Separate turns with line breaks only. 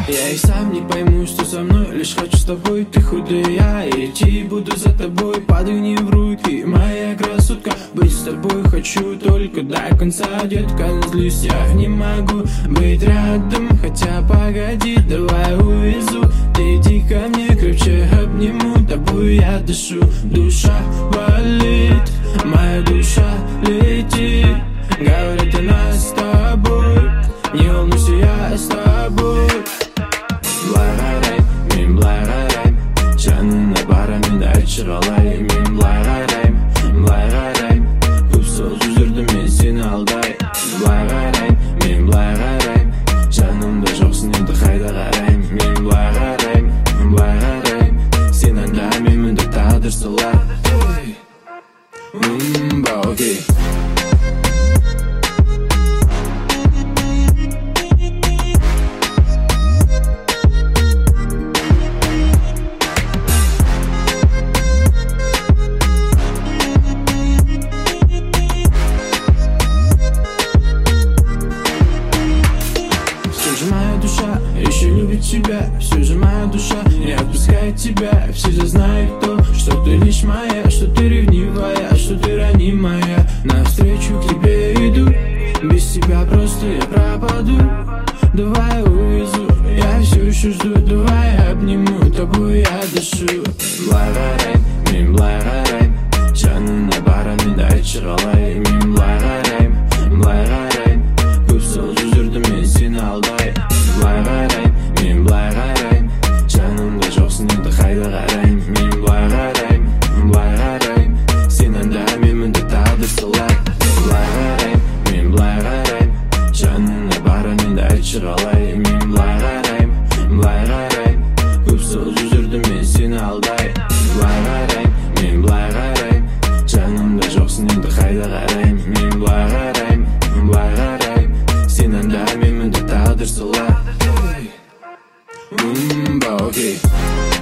Я и сам не пойму, что со мной. Лишь хочу с тобой, ты худая, я идти буду за тобой. Падай не в руки, моя красотка. Быть с тобой хочу только до конца, детка. Но злюсь, я не могу быть рядом. Хотя погоди, давай увезу. Ты иди ко мне, крепче обниму. Тобой я дышу, душа болит, моя душа летит. Говорит она с тобой, не волнуйся, я с тобой. Былай мен былай қараймын, жанына барамын айтшы қалай. Мен былай қараймын, көп сол сөздерді мен сені алдай. Былай қараймын, мен былай қараймын, жанымда жоқсың енді қайда қараймын. Мен былай қараймын, сен анда мен міндет тағдыр солар. Окей. Еще любит тебя, все же моя душа не отпускает тебя. Все же знают то, что ты лишь моя, что ты ревнивая, что ты ранимая. Навстречу к тебе иду, без тебя просто я пропаду. Давай увезу, я все еще жду, давай обниму, тобой я дышу. Былай қараймын, мен былай қараймын, жанына барамын айтшы қалай. Мен былай қараймын, көп сол сөздерді мен сені алдай. Былай қараймын, мен былай қараймын, жанымда жоқсың енді қайда қараймын. Мен былай қараймын, сен анда мен міндет тағдыр солай. Былай қараймын, мен былай қараймын, жанына барамын айтшы қалай. Мен былай қараймын, көп сол сөздерді мен сені алдай. Былай қараймын, мен былай қараймын, жанымда жоқсың енді қайда қараймын. Мен былай қараймын, сен анда мен міндет тағдыр солай. Окей.